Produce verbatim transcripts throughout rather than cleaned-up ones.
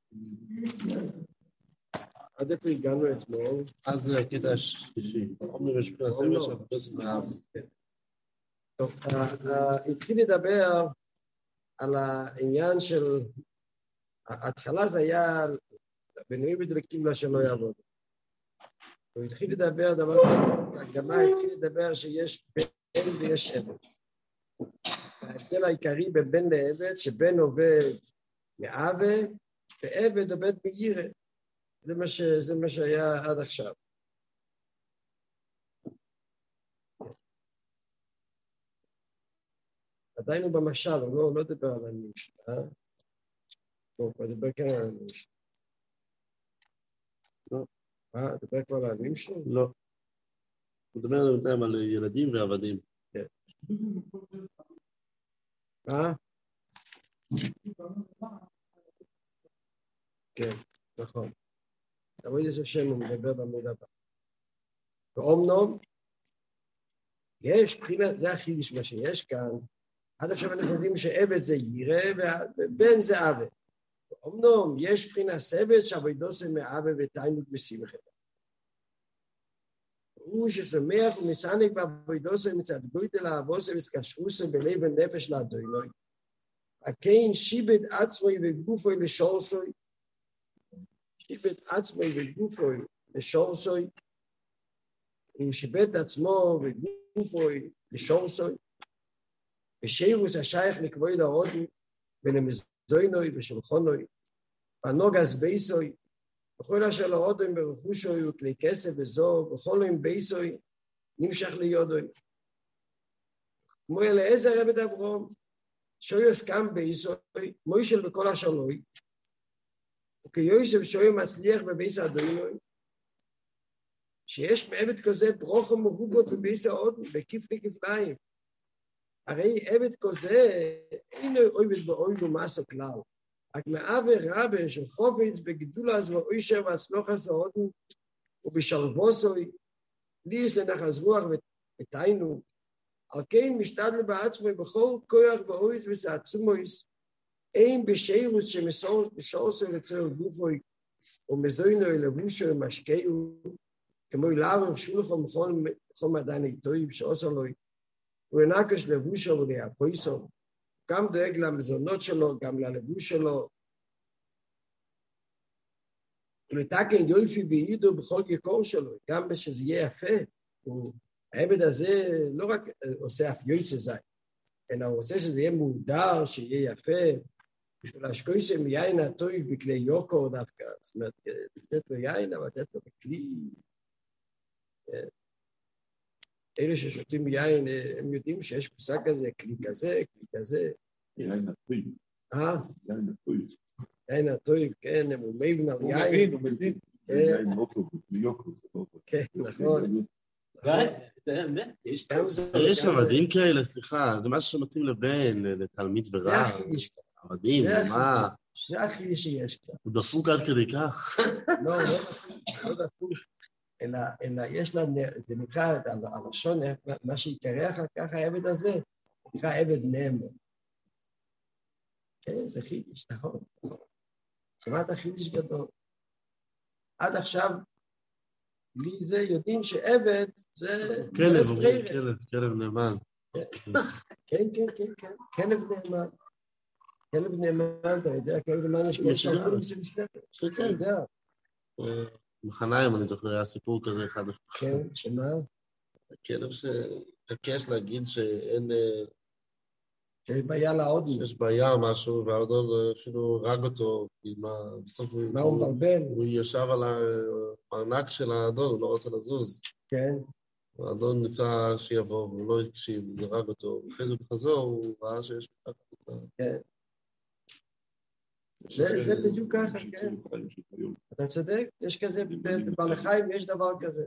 עד איפה הגענו אתמול? אז זה הקטע השלישי. עומר יש פרס סבל של הפרס מהאב. טוב, התחיל לדבר על העניין של, ההתחלה זה היה בנויים ודלקים לה שלא יעבוד. הוא התחיל לדבר דבר כזה, הגמרא התחיל לדבר שיש בן ויש עבד. ההבדל העיקרי בין בן לעבד, שבן עובד מעווה, ועבד עובד מירא. זה מה ש... זה מה שהיה עד עכשיו. עדיין הוא במשל, הוא לא, לא דבר על המשנה. אה? הוא מדבר כאן על המשנה. לא. אה, דבר כבר על המשנה? לא. הוא מדבר בינתיים על ילדים ועבדים. כן. אה? כן, נכון. תמיד יש השם, הוא מדבר בעמוד הבא. ואומנום, יש בחינת, זה הכי נשמע שיש כאן, עד עכשיו אנחנו יודעים שעבד זה ירא ובן זה עבד. אומנום, יש בחינת עבד שעבודו זה מעבד ותענוג ושמחה. הוא ששמח ומסענג בעבודו זה מצד גודל האבוס וקשרו זה בלב ונפש לאדוני. הכן שיבד עצמוי וגופוי לשורסוי, שיבד עצמוי וגופוי לשורסוי, הוא שיבד עצמו וגופוי לשורסוי, ושירוס השייך לכבוד ההודי, ולמזוינוי ושולחונוי, פנוגס בייסוי, וכל אשר להודים ברכושוי וכלי כסף וזו, וכל עם בייסוי נמשך ליודוי. כמו אליעזר עבד אברהם, שויוס קם בייסוי, מוישל בכל השלוי, וכיוסף שויו מצליח בבייס אדוני, שיש מעבד כזה ברוך ומרובו בבייס האודן, בכיפלי כפליים. הרי עבד כזה אינו עובד באוילו מסו כלל, רק מעבר רבה של חופץ בגדולס ואוישר והצלוחס האודן, ובשלבוסוי, לי יש לנחס רוח ותיינו, על כן משתדל בעצמו בכל כוח ואויס וסעצומויס, אין בשירוס שמשורסו לצור גופוי, ומזוינוי לבושו ומשקעו, כמו לערב שולחו בכל מדען איתוי שעושה לו, הוא נקש לבושו ולהפויסו, גם דואג למזונות שלו, גם ללבוש שלו, ולתקן יופי ועידו בכל יקור שלו, גם שזה יהיה יפה. העבד הזה לא רק עושה אף יוצא זי, אלא הוא רוצה שזה יהיה מודר, שיהיה יפה, ולהשקויסם יין הטוב בכלי יוקור דווקא, זאת אומרת, לתת לו יין, אבל לתת לו בכלי. אלה ששותים יין, הם יודעים שיש פסק כזה, כלי כזה, כלי כזה. יין הטוב. אה? יין הטוב. יין הטוב, כן, הוא מבין על הוא יין. מבין, הוא מבין. יין מוקר, בכלי יוקר. כן, נכון. יש עבדים כאלה, סליחה, זה משהו שמתאים לבן, לתלמיד ורב. זה הכי יש כאן. עבדים, מה? זה הכי שיש כאן. הוא דפוק עד כדי כך. לא, לא דפוק. אלא יש לה, זה נקרא, הלשון, מה שיקרא אחר כך העבד הזה, נקרא עבד נאמן. כן, זה חידיש, נכון. שמעת חידיש גדול. עד עכשיו, בלי זה יודעים שעבד זה... כלב, אומרים כלב, כלב נאמן. כן, כן, כן, כן, כלב נאמן. כלב נאמן, אתה יודע, כלב נאמן יש כל שבוע עם סלסלפת. כן, אתה יודע. מחניים, אני זוכר, היה סיפור כזה אחד. כן, שמה? כלב שתקש להגיד שאין... שיש בעיה לאודן. שיש בעיה או משהו, והאודון אפילו הרג אותו, בסוף מה הוא מבלבל? הוא ישב על המענק של האדון, הוא לא רוצה לזוז. כן. האדון ניסה שיבוא, הוא לא הקשיב, הוא הרג אותו, אחרי זה בחזור, הוא ראה שיש... כן. זה בדיוק ככה, כן. אתה צודק, יש כזה, בבעל חיים יש דבר כזה.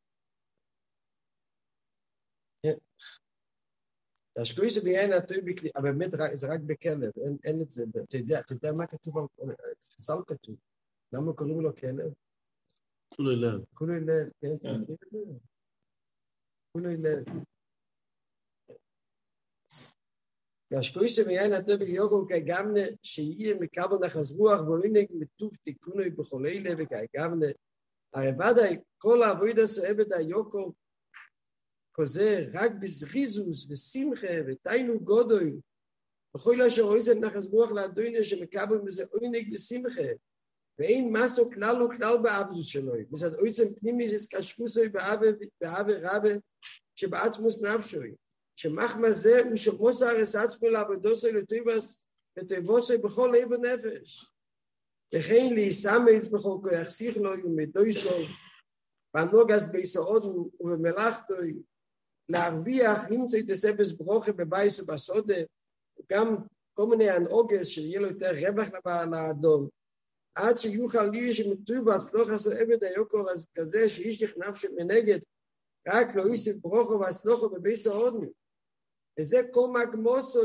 כן. השקוי זה ביין הטוי בכלי, אבל באמת זה רק בכלב, אין את זה, אתה יודע מה כתוב, חסל כתוב, למה קוראים לו כלב? כולי לב. כולי לב, כן, כולי לב. והשקויסה מיין הטבע יוקו כגמנה שיהיה מקבל נחס רוח ואוינג מטוף תיקונוי בכל אלה וכגמנה הרי ודאי כל העבודה סועבת היוקו כזה רק בזריזוס ושמחה ותיינו גודוי בכל אשר אויזן נחס רוח לאדוני שמקבל מזה אוינג ושמחה ואין מסו כלל וכלל בעבדוס שלו מצד אויזן פנימיס אסקשקוסוי בעבר רבה שבעצמוס נפשוי שמחמה זה הוא שמוסר ארס עצמו לעבודוסוי לטויבס לטויבוסוי בכל לב ונפש וכן להיסמץ בכל כוח שיכלוי ומדויסוי בנוגס ביסעודו ובמלאכתוי להרוויח נמצא את הספס ברוכה בבייס ובסודה גם כל מיני הנוגס שיהיה לו יותר רווח לאדום עד שיוכל לי שמטוי בהצלוח עשו עבד היוקור אז כזה שאיש נכנף שמנגד רק לא יוסיף ברוכו והצלוחו בבייס העודנו וזה כל מגמוסו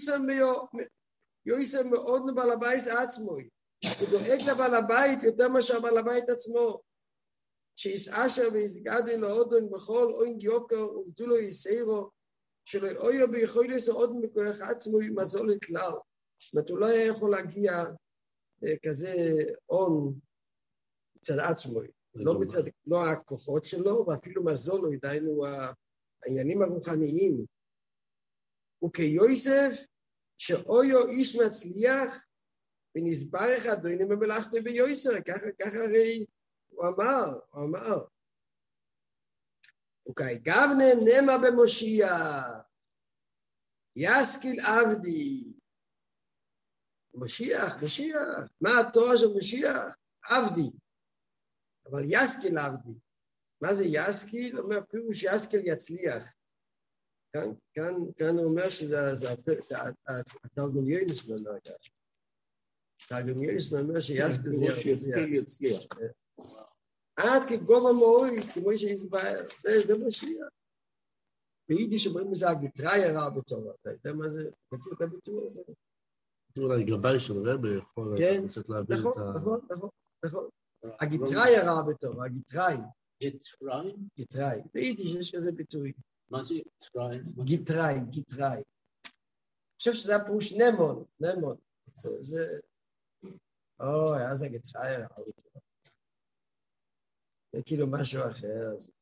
יויסם מאוד בעל הבית עצמו הוא דואג לבעל הבית יותר מאשר בעל הבית עצמו שיסעשר ויסגדי לאודון בכל אוינג יוקר ובטולו יסיירו שלא יאויו ביכול לסע אודון בכוח עצמו מזול לכלל זאת אומרת הוא לא היה יכול להגיע כזה און מצד עצמו לא מצד לא הכוחות שלו ואפילו מזול הוא ידענו העניינים הרוחניים וכיוסף שאויו איש מצליח ונסברך אדוני במלאכתו ביוסר, ככה, ככה הרי הוא אמר, הוא אמר. וכי גבנה נמה במושיח, יסקיל עבדי. מושיח, מושיח, מה התואר של מושיח? עבדי. אבל יסקיל עבדי. מה זה יסקיל? הוא אומר, פירוש יסקיל יצליח. כאן, כאן, כאן הוא אומר שזה התרגוליינוס לא אומר ככה. התרגוליינוס לא אומר שיסקיל זה יצליח. עד כגובה מאוי, כמו שהסבר, זה מושיח. ביידיש אומרים לזה הגיטראי הרע בתורה. אתה יודע מה זה? מכיר את הביטוי הזה? אולי גבאי של רבי יכול לצאת להבין את ה... נכון, נכון, נכון. הגיטראי הרע בתורה, הגיטראי. גיטראי? גיטראי. ביידיש יש כזה ביטוי. מה זה גיטראי? גיטראי, גיטראי. אני חושב שזה הפירוש נמון, נמון. זה... אוי, אז הגיטראי הרע בתורה. זה כאילו משהו אחר, אז...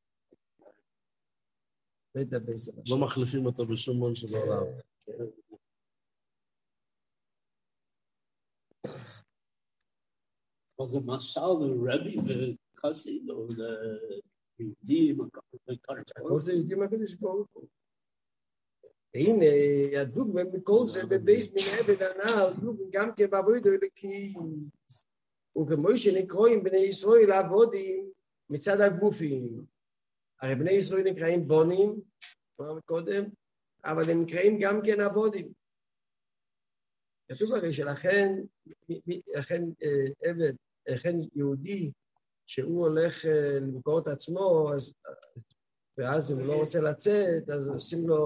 לא מחליפים אותו בשום מון של העולם. אז זה משל לרבי וחסיד, או ליהודים, כל זה יהודים הקדוש ברוך הוא. והנה, הדוגמה מכל זה בבייס מן עבד הנעל, גם כבעבודו אלוקיס. וכמו שנקראים בני ישראל עבודים מצד הגופים. הרי בני ישראל נקראים בונים, אמרנו קודם, אבל הם נקראים גם כן עבודים. כתוב הרי שלכן, לכן עבד, לכן יהודי, שהוא הולך למכור את עצמו, אז, ואז אם הוא לא רוצה לצאת, אז עושים לו...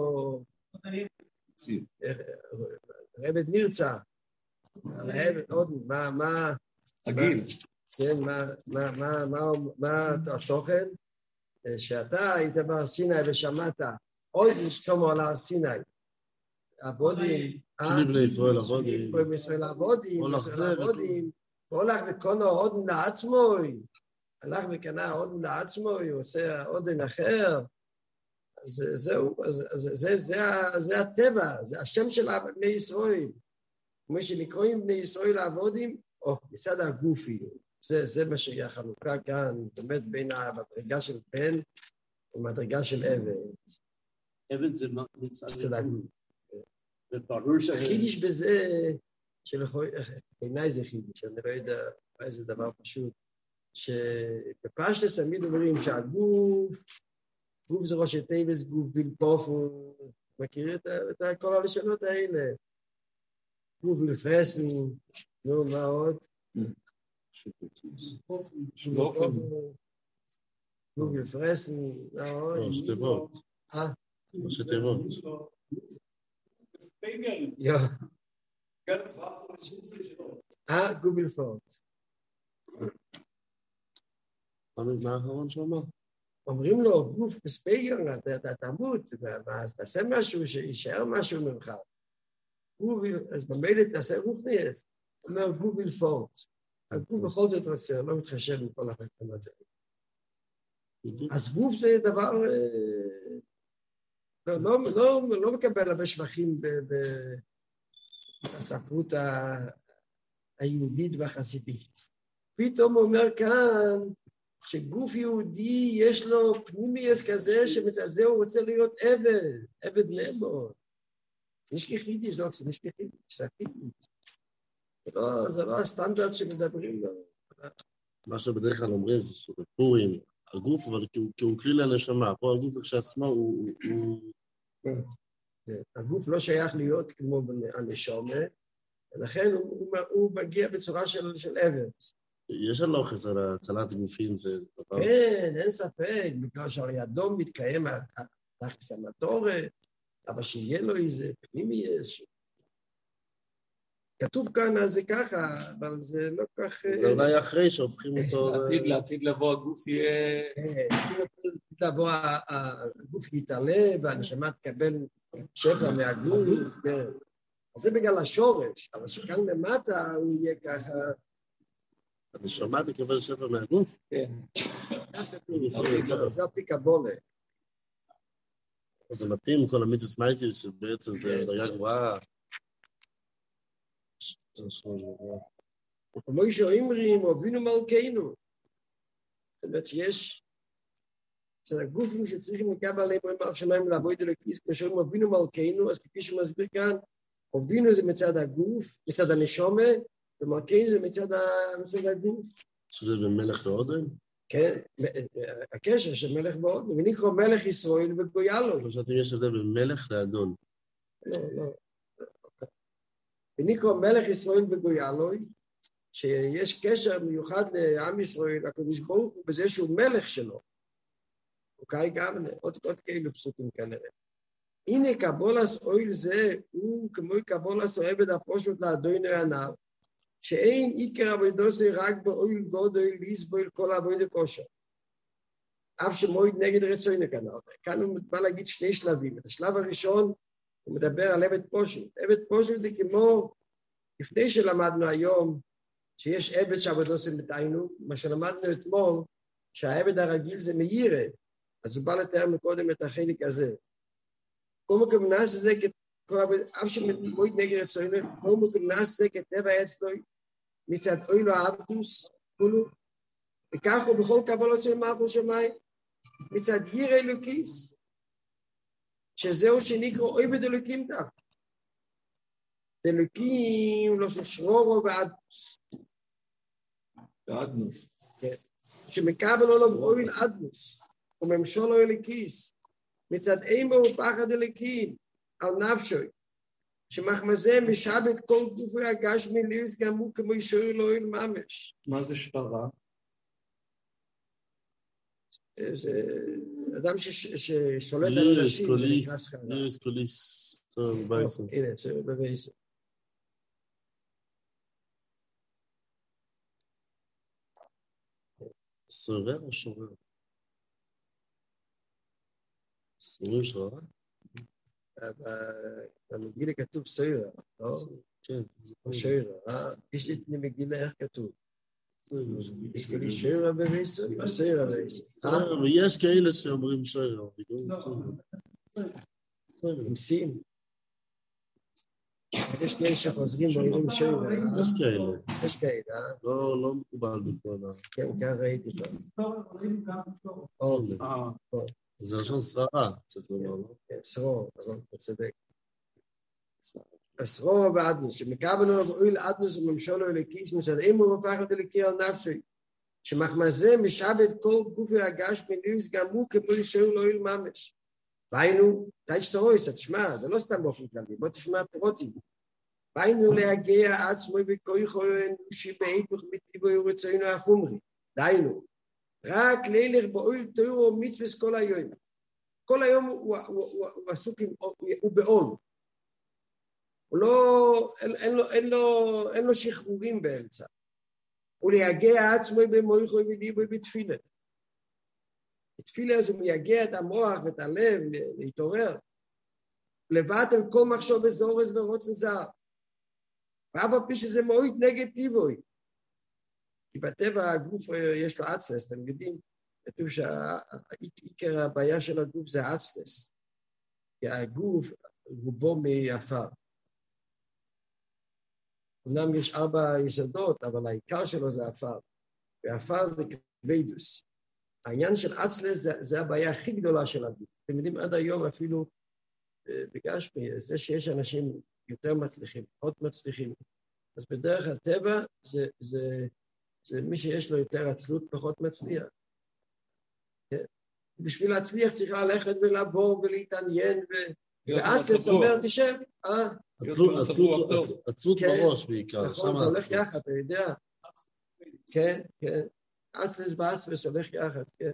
עבד נרצע. על העבד עוד, מה, מה... הגיל. כן, מה, מה, מה, מה, מה התוכן? שאתה היית בהר סיני ושמעת, עוד נשתומו על הר סיני. עבודים. שני בני ישראל עבודים. כל בני ישראל עבודים. או לחזר. הולך וקונו עוד לעצמוי. הלך וקנה עוד לעצמוי, הוא עושה עוד אחר. אז זהו, אז זה הטבע, זה השם של בני ישראל. כמו שנקראים בני ישראל עבודים, או מצד הגופי. זה, זה מה שהיא החלוקה כאן, באמת בין המדרגה של בן ומדרגה של עבד. עבד זה מצד הגוף. וברור ש... החידיש בזה, בעיניי זה חידיש, אני לא יודע, אולי זה דבר פשוט, שבפשטס תמיד אומרים שהגוף, גוף זה ראשי טייבס, גוף וילפופו, מכיר את כל הלשונות האלה? גוף וילפרסן, נו, מה עוד? גוף וילפרסן, מה עוד? לא, שתיבות. אה? לא שתיבות. Ja. אה, גובל פורט. מה האחרון שאומר? אומרים לו, גוף בספייגר, אתה תמות, אז תעשה משהו שישאר משהו ממך. אז במילא תעשה רוחניאס, אומר גוף בלפורט. הגוף בכל זאת רצה, לא מתחשב עם כל החלטנות האלה. אז גוף זה דבר, לא, לא, לא, לא מקבל הרבה שבחים בספרות היהודית והחסידית. פתאום אומר כאן, שגוף יהודי יש לו פנימיוס כזה, שמצד זה הוא רוצה להיות עבד, עבד נאמון. זה נשכחי דיזוק, זה נשכחי פסקית. זה לא הסטנדרט שמדברים לו. מה שבדרך כלל אומרים זה שבפורים, הגוף, אבל כי הוא כלי לנשמה, פה הגוף כשעצמו הוא... הגוף לא שייך להיות כמו הנשמה, ולכן הוא מגיע בצורה של עבד. יש הלוחס על הצלת גופים, זה דבר... כן, אין ספק, בגלל שהרי אדום מתקיים תחס המטורת, אבל שיהיה לו איזה פנימיוס. כתוב כאן, אז זה ככה, אבל זה לא כך... זה אולי אחרי שהופכים אותו... לעתיד לבוא הגוף יהיה... כן, לעתיד לבוא הגוף יתעלה, והנשמה תקבל שפע מהגוף, כן. אז זה בגלל השורש, אבל שכאן למטה הוא יהיה ככה... הנשמה תקבל שפע מהגוף? כן. זה הפיקבולה. אז זה מתאים כל המיצוס מייסיס, שבעצם זה דרגה גבוהה. כמו שאומרים, אבינו מלכנו. זאת אומרת שיש, אצל הגופים שצריכים לקבל עליהם מלך שמיים לעבוד אלוקיס, כמו שאומרים אבינו מלכנו, אז כפי שמסביר כאן, אבינו זה מצד הגוף, מצד הנשמה, ומלכנו זה מצד הגוף. שזה במלך להודן? כן, הקשר של מלך בהודן, ונקרא מלך ישראל וגויה לו. לא שאתם יש הבדל בין מלך לאדון. לא, לא. ונקרא מלך ישראל וגויה לו, שיש קשר מיוחד לעם ישראל, הקדוש ברוך הוא בזה שהוא מלך שלו. אוקיי, גם עוד, עוד כאלו פסוקים כנראה. הנה קבולס אויל זה, הוא כמו קבולס אוהבת הפושוט לאדוני הנעל, שאין עיקר עבודו זה רק באויל גודל, ליסבויל כל עבודת כושר. אף שמועד נגד רצוני כנראה. כאן הוא בא להגיד שני שלבים. את השלב הראשון, הוא מדבר על עבד פושוט. עבד פושוט זה כמו, לפני שלמדנו היום, שיש עבד שעבודו זה מתיינו, מה שלמדנו אתמול, שהעבד הרגיל זה מאירה, אז הוא בא לתאר מקודם את החלק הזה. כל מקום נעש זה, אף שמועד נגד רצוני, כל מקום נעש זה כטבע אצלו, מצד אוילו האבדוס, כולו, וכך הוא בכל קבלות של מלכות שמיים, מצד ירא אלוקיס, שזהו שנקרא עבד אלוקים דווקא. אלוקים לא שרורו ואדנוס. ואדנוס. כן. שמקבל עולם אויל אדנוס, וממשולו אלוקיס, מצד אימו ופחד אלוקים, על נפשוי, שמחמזה משבת כל גופי הגשמי ליוס גם הוא כמו ישור אלוהים ממש. מה זה שטרה? זה אדם ששולט על אנשים. ליוס קוליס, טוב, בייסון. הנה, זה בבייסון. סורר או שורר? סורר שורר? במגילה כתוב סוירה, לא? כן. או שוירה, אה? יש לי מגילה איך כתוב. יש כאלה שוירה בבייסון, או סוירה בבייסון. ויש כאלה שאומרים שוירה, בגלל סוירה. עם סים. יש כאלה שחוזרים ואומרים שוירה. יש כאלה. יש כאלה, אה? לא, לא מקובל בכל ה... כן, כאן ראיתי פה. אורלי. זה ראשון שררה, צריך לומר, לא? כן, שרור, אבל אתה צודק. השרור ואדנוס, שמקבל עליו אויל אדנוס וממשולו אלוקיס, מצד אימו ופחד אלוקי על נפשי, שמחמזה משבת כל גופי הגש מליוס גם הוא כפוי שאול אויל ממש. והיינו, תאי שתרויס, תשמע, זה לא סתם באופן כללי, בוא תשמע פירוטים. והיינו להגיע עצמו בכויכו אנושי בהיפוך מטיבו ורצוינו החומרי. דיינו, רק לילך באויל תוירו מצווס כל היום. כל היום הוא, הוא, הוא, הוא עסוק עם, הוא, הוא בעול. הוא לא, אין, אין, לו, אין, לו, אין לו שחרורים באמצע. הוא להגיע עצמו במויכו וליבו בתפילת. בתפילה זה מייגע את המוח ואת הלב להתעורר. לבטל כל מחשוב וזורס ורוצן זר. ואף על פי שזה מאוד נגטיבוי. כי בטבע הגוף יש לו עצלס, אתם יודעים, כתוב שעיקר הבעיה של הגוף זה עצלס. כי הגוף רובו מעפר. אומנם יש ארבע יסודות, אבל העיקר שלו זה עפר. ועפר זה כבדוס. העניין של עצלס זה, זה הבעיה הכי גדולה של הגוף. אתם יודעים, עד היום אפילו בגשמי, זה שיש אנשים יותר מצליחים, עוד מצליחים. אז בדרך הטבע זה, זה, זה מי שיש לו יותר עצלות פחות מצליח. כן? בשביל להצליח צריך ללכת ולעבור ולהתעניין, ועצלס אומר, תשב, אה? עצלות בראש בעיקר. נכון, זה הולך יחד, אתה יודע. כן, כן. עצלס ועצלס הולך יחד, כן.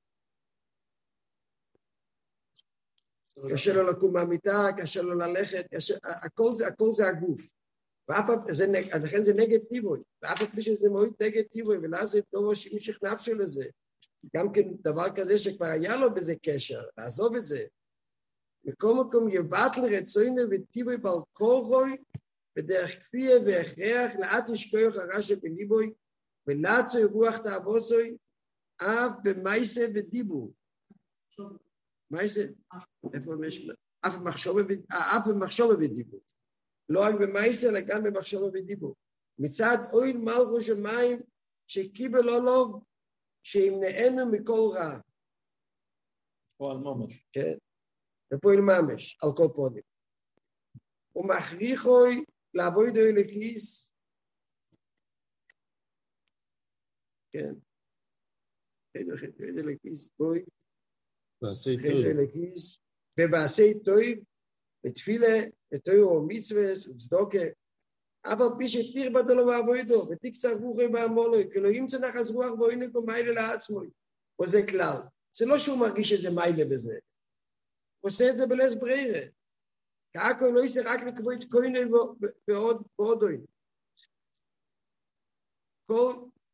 קשה לו לקום מהמיטה, קשה לו ללכת, הכל זה הגוף. לכן זה נגטיבוי, ואף אחד בשביל זה מאוד נגטיבוי, ולאז זה לא שימשיך נפשו לזה. גם כן דבר כזה שכבר היה לו בזה קשר, לעזוב את זה. מכל מקום יבטל רצוינו וטיבוי בעל כורחוי, בדרך כפייה והכרח, לאט ישכוח הרע שבליבוי, ולעצוי רוח תאבוסוי, אף במייסה ודיבור. מייסה, איפה יש? אף במחשוב ודיבור. לא רק במייסה, אלא גם במחשוב ודיבור. מצד אוהל מלכו שמיים, שקיבל לא לוב, שימנענו מכל רע. או על ממש. כן. ופועל ממש, על כל פונים. ומכריחוי לעבוד אלוקיס, כן, חייד אלוקיס, בואי, חייד אלוקיס, ובעשי טוב, בתפילה, בתוירו ומצווס, וצדוקה, אבל פי שתיר בדלו ועבודו, ותקצר רוחי בעמולוי, כי לא ימצא נחס רוח ואוינקו מיילה לעצמוי, וזה כלל. זה לא שהוא מרגיש איזה מיילה בזה. הוא עושה את זה בלס ברירה. כאקו לא יישא רק לקבוע את קויני ועודוי. כל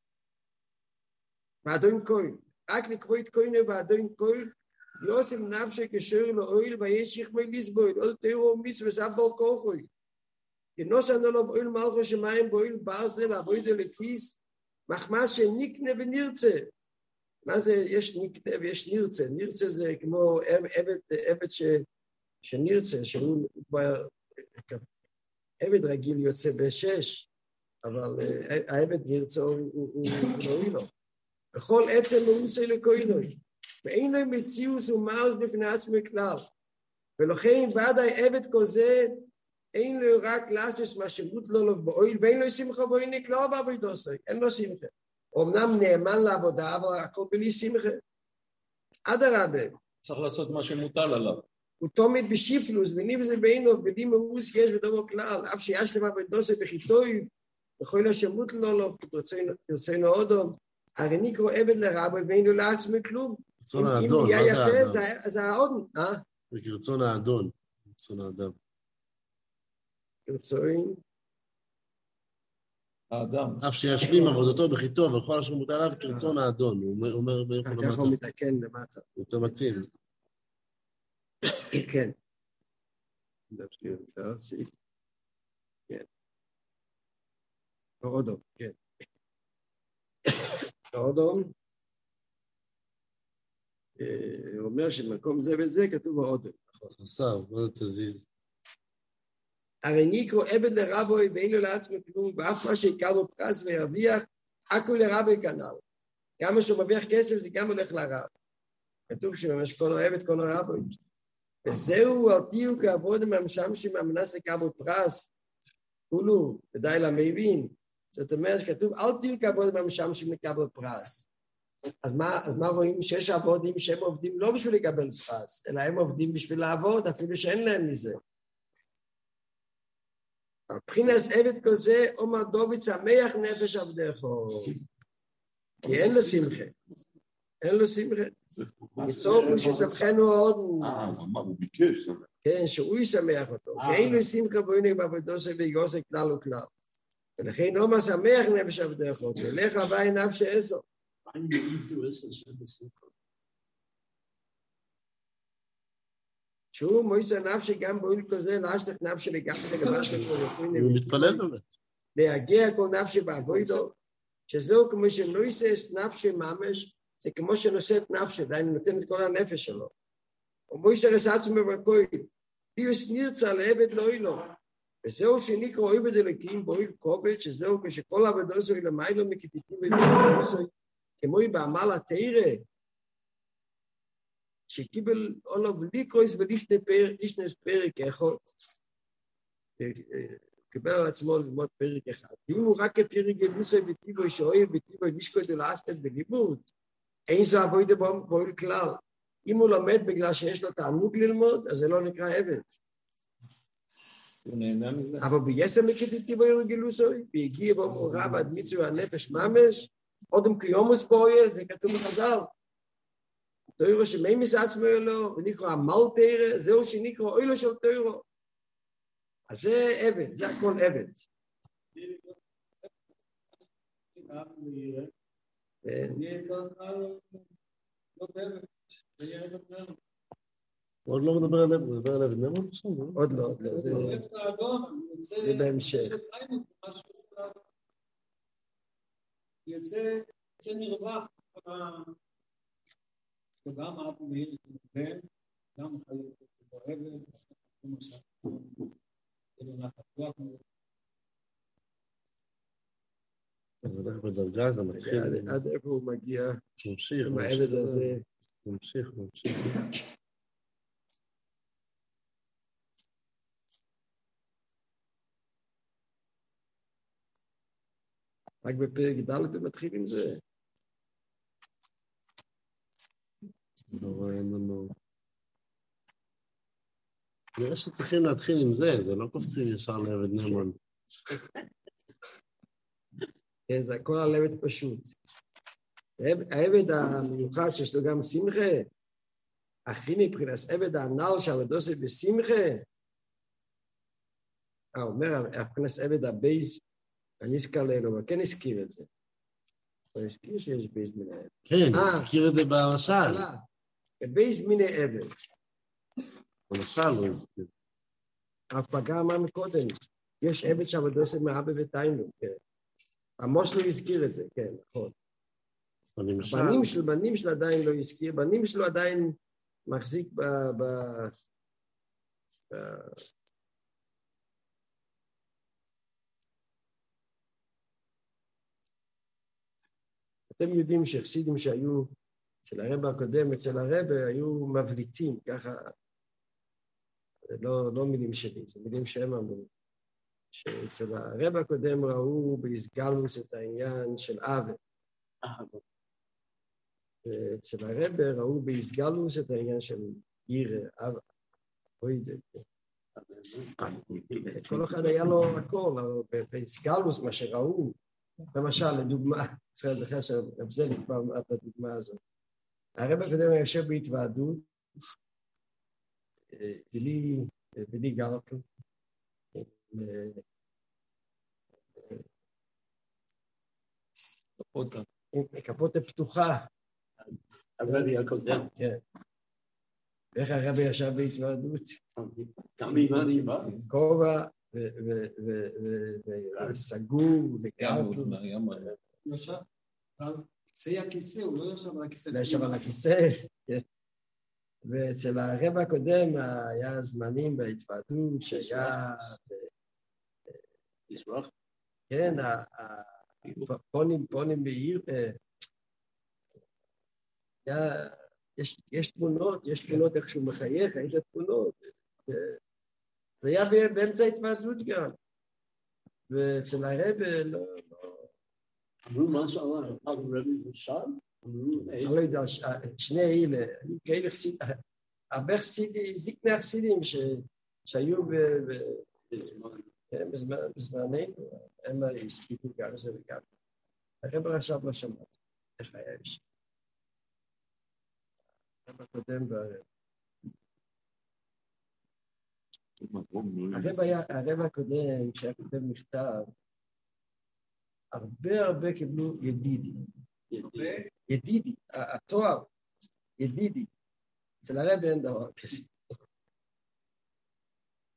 ועדוין קוין. רק לקבוע את קויני ועדוין קוין, יוסם נפשי כשור לאויל וישיך מי לסבויל, אול תירו מצווה סבל כוחוי. כי נושן עליו אויל מלכו שמיים באויל ברזל, אבויד אלוקיס, מחמס שנקנה ונרצה. מה זה, יש נקנה ויש נרצה. נרצה זה כמו עבד, עבד ש, שנרצה, שהוא כבר, עבד רגיל יוצא בשש, אבל העבד נרצה הוא נועי לו. בכל עצם הוא עושה לקוינוי. ואין לו מציאוס ומאוס בפני עצמו כלל. ולכן ודאי עבד כזה, אין לו רק לעשות מה שמות לו לו באויל, ואין לו שמחה ואין כלל בעבודו, אין לו שמחה. אמנם נאמן לעבודה, אבל הכל בלי שמחה. אדרבה. צריך לעשות מה שמוטל עליו. הוא תומד בשיפלוס, וניב זה בעינו, בלי מאוס יש ודבר כלל, אף שיש למה בעבודו בחיטוי, וכל השמות לו לו, כרצונו אודום, הרי נקרא עבד לרבה, ואין לו לעצמו כלום. רצון האדון, מה זה האדם? זה האדון, אה? וכרצון האדון, רצון האדם. כרצון? האדם. אף שישלים עבודתו בחיטו, וכל אשר מוטל עליו כרצון האדון, הוא אומר ביחד למטה. ככה הוא מתקן למטה. יותר מתאים. כן. אפשר להוסיף. כן. אודום, כן. אודום. הוא אומר שמקום זה וזה כתוב אודום. חסר, מה זה תזיז? הרי נקרא עבד לרבוי ואין לו לעצמו כלום, ואף מה שיקר לו פרס וירוויח, הכו לרבי כנ"ל. גם מה שהוא מרוויח כסף זה גם הולך לרב. כתוב שממש כל עבד כל הרבוי. וזהו על תהיו כעבוד מהמשמשים מהמנס לקבל פרס, כולו, ודאי למבין. זאת אומרת שכתוב, אל תהיו כעבוד מהמשמשים לקבל פרס. אז מה, אז מה רואים? שיש עבודים שהם עובדים לא בשביל לקבל פרס, אלא הם עובדים בשביל לעבוד, אפילו שאין להם מזה. מבחינס עבד כזה, אומר דוד שמח נפש עבדך, כי אין לו שמחה. אין לו שמחה. מצורך הוא ששמחנו עוד. אה, הוא ביקש. כן, שהוא ישמח אותו. כי אין לו שמחה בו הנה בעבודו שביגוסה כלל וכלל. ולכן אומר שמח נפש עבדך, ולך הווי נפש עזו. שהוא מויסר נפשי גם בויל כזה, להשתך נפשי לגמרי לגבשת כל יוצרים. הוא מתפלל באמת. להגיע כל נפשי בעבודו, שזהו כמו שנויסס נפשי ממש, זה כמו שנושאת נפשי, דיינו נותן את כל הנפש שלו. ומויסר את עצמו בקוי, פיוס נרצה לעבד לא אילו. וזהו שנקרא עבד אלוקים בויל כובד, שזהו כשכל עבדו זו למיילו מכתיתו ודאו, כמו בעמל התירה, שקיבל עולו וליקרויס ולישנס פרק אחד. קיבל על עצמו ללמוד פרק אחד. אם הוא רק כפרק גלוסי וטיבוי שאוהב וטיבוי נשקוד ולעסקת בלימוד, אין זו עבודה בויל כלל. אם הוא לומד בגלל שיש לו תענוג ללמוד, אז זה לא נקרא עבד. הוא נהנה מזה. אבל ביסם מכתיתו וגלוסי, והגיע בו רב עד מיצו הנפש ממש, עודם קיומוס פועל, זה כתוב בחז"ל. תוירו שמיימס עצמו אלו, ונקרא עמל תירה, זהו שנקרא אוילו של תוירו. אז זה עבד, זה הכל עבד. הוא עוד לא מדבר על עבד, הוא מדבר על עבד נמון? עוד לא, עוד לא, זה בהמשך. יוצא מרווח, וגם אבו מאיר בן, גם חיות אוהבת, כמו שאנחנו, כאילו נחתות. זה הולך בדרגה, זה מתחיל. עד איפה הוא מגיע? ממשיך, עם העבד הזה. ממשיך, ממשיך. רק בפרק ד' הוא מתחיל עם זה. לא רואה לנו. נראה שצריכים להתחיל עם זה, זה לא קופצים ישר לעבד נמון. כן, זה הכל על עבד פשוט. העבד המיוחד שיש לו גם שמחה, הכי מבחינת עבד הנ"ל שעבדוסי בשמחה, אה, אומר, מבחינת עבד הבייז, אני אזכר לאלו, אבל כן הזכיר את זה. הוא הזכיר שיש בייז מן העבד. כן, הזכיר את זה במשל. בייז מן העבד. במשל הוא הזכיר. הפגע אמר מקודם, יש עבד שעבדוסי מאבא ותיינו, כן. עמוס לא הזכיר את זה, כן, נכון. הבנים שלו, בנים שלו עדיין לא הזכיר, בנים שלו עדיין מחזיק ב... ב... ב... אתם יודעים שחסידים שהיו אצל הרב הקודם, אצל הרב, היו מבליטים, ככה, זה לא, לא מילים שלי, זה מילים שהם אמרו, שאצל הרב הקודם ראו בהסגלוס את העניין של אבא. אצל הרב ראו בהסגלוס את העניין של עיר, אבא, אוידה. כל אחד היה לו הכל, אבל בהסגלוס מה שראו, למשל, לדוגמה, צריך לדחש על זה כבר את הדוגמה הזאת. הרב הקודם יושב בהתוועדות, בלי, בלי גרטל, עם כפות פתוחה. הרבי הקודם. כן. ואיך הרבי ישב בהתוועדות? גם אימני בא. כובע וסגור וגרטל. הוא ישב על קצה הכיסא, הוא לא ישב על הכיסא. לא ישב על הכיסא, כן. ואצל הרב הקודם היה זמנים בהתוועדות שהיה... מזרח? כן, הפונים, פונים בעיר... יש תמונות, יש תמונות איך שהוא מחייך, היית תמונות. זה היה באמצע התוועדות גם. ואצל הרב לא... אמרו משהו על הרבי ושם? אני לא יודע, שני אלה, היו כאלה חסידים, הרבה חסידים, זקני החסידים שהיו בזמננו, הם הספיקו גם זה וגם. הרב עכשיו לא שמעתי, איך היה איש. הרב הקודם והרב. הרב הקודם, כשהיה כותב מכתב, הרבה הרבה קיבלו ידידי. ידידי, התואר, ידידי. אצל הרב אין דבר כזה.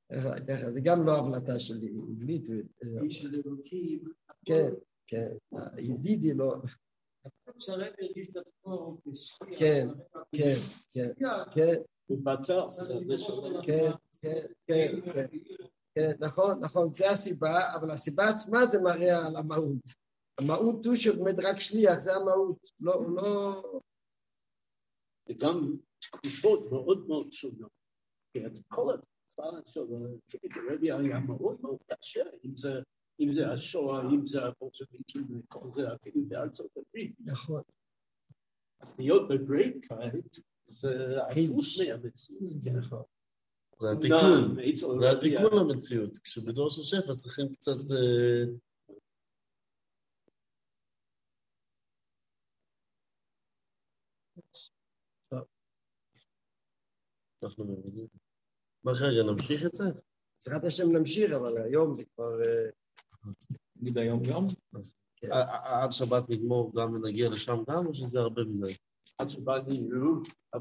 ככה, זה גם לא הבלטה שלי, עברית. איש של אלוקים. כן, כן, ידידי לא. שהרב הרגיש את עצמו בשקיע. כן, כן, כן, כן. בבצר. כן, כן, כן, כן. כן, נכון, נכון, זה הסיבה, אבל הסיבה עצמה זה מראה על המהות. המהות הוא שבאמת רק שליח, זה המהות. לא, לא... זה גם תקופות מאוד מאוד שונות. כי את כל התקופה שלו, הרבי היה מאוד מאוד קשה, אם זה, אם זה השואה, אם זה הבולשביקים, וכל זה אפילו בארצות הברית. נכון. אז להיות בברית כעת, זה הפוך מהמציאות. נכון. זה התיקון, זה התיקון למציאות. כשבדור של שפע צריכים קצת... אנחנו מבינים. מה כרגע, נמשיך את זה? בעזרת השם נמשיך, אבל היום זה כבר... נגיד היום יום? עד שבת נגמור גם ונגיע לשם גם, או שזה הרבה מדי? עד שבת נגמור,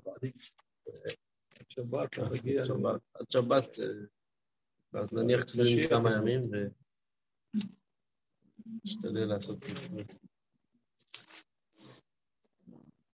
עד שבת נגיע... עד שבת, אז נניח תפילין כמה ימים ונשתדל לעשות את זה.